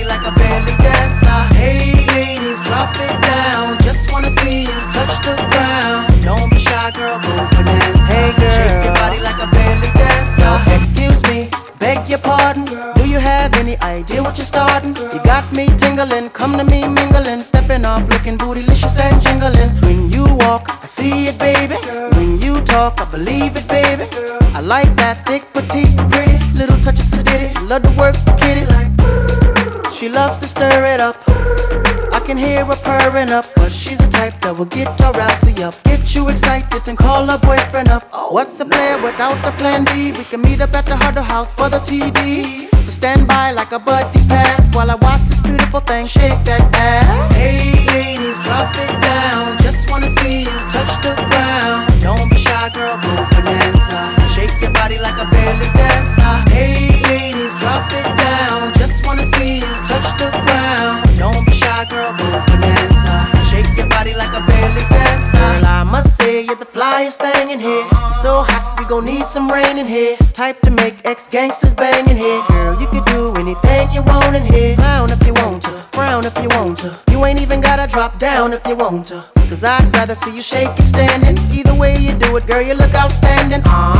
like a belly dancer. Hey ladies, drop it down. Just wanna see you touch the ground. Don't be shy, girl, go bonanza. Hey girl, shake your body like a belly dancer. Excuse me, beg your pardon, girl. Do you have any idea what you're starting? You got me tingling, come to me mingling, stepping off, looking bootylicious and jingling. When you walk, I see it, baby. When you talk, I believe it, baby. I like that thick, petite, pretty, little touch of sedity. Love to work the kitty like. She loves to stir it up. I can hear her purring up, but she's the type that will get her rousey up, get you excited and call her boyfriend up. What's a player without a plan B? We can meet up at the Huddle House for the TD. So stand by like a buddy pass while I watch this beautiful thing shake that ass. Hey ladies, drop it down. Just wanna see you touch the ground. Don't be shy, girl, go bonanza. Shake your body like a belly dancer. Hey ladies, drop it down. Just wanna see you touch the ground. Don't be shy, girl, go bonanza. Shake your body like a belly dancer. Girl, I must say you're the flyest thing in here. You're so hot, we gon' need some rain in here. Type to make ex-gangsters bang in here. Girl, you can do anything you want in here. Clown if you want to, frown if you want to. You ain't even gotta drop down if you want to. Cause I'd rather see you shake it standing. Either way you do it, girl, you look outstanding.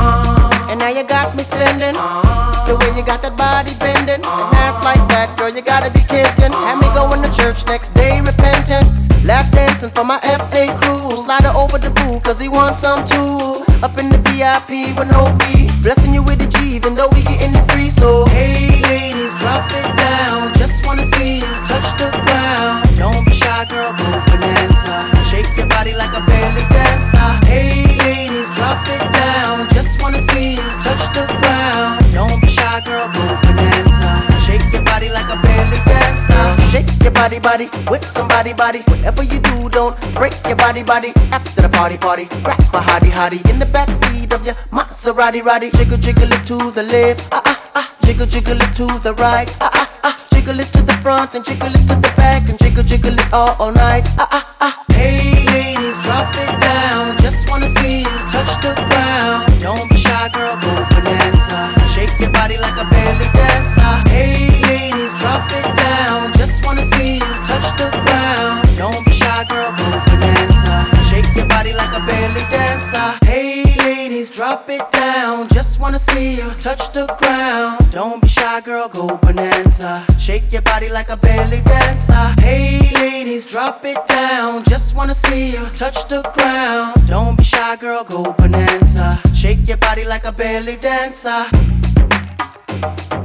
And now you got me spending. The way you got that body bending, and ass like that, girl, you gotta be kidding. Had me going to church next day repentant, lap dancing for my FA crew. Slide her over the pool, cause he wants some too. Up in the VIP with no fee, blessing you with a G, even though we getting it free. So hey ladies, drop it down. Just wanna see you touch the ground. Don't be shy, girl, go bonanza. Shake your body like a belly dancer. Hey ladies, drop it down. Just wanna see you touch the ground. Don't be shy, girl, go bonanza. Shake your body like a belly dancer. Shake your body, body, with somebody, body. Whatever you do, don't break your body, body. After the party, party, grab a hottie, hottie in the backseat of your Maserati, roddy. Jiggle, jiggle it to the left, jiggle, jiggle it to the right, jiggle it to the front and jiggle it to the back and jiggle, jiggle it all night, Hey ladies, drop it down. Just wanna see you touch the ground. Don't be shy, girl, go bonanza. Shake your body like a belly dancer. Hey ladies, drop it down. Just wanna see you touch the ground. Don't be shy, girl, go bonanza. Shake your body like a belly dancer. Hey ladies, drop it down. Just wanna see you touch the ground. Don't be shy, girl, go bonanza. Shake your body like a belly dancer. Hey ladies, drop it down. Just wanna see you touch the ground. Don't be shy, girl, go bonanza. Shake your body like a belly dancer.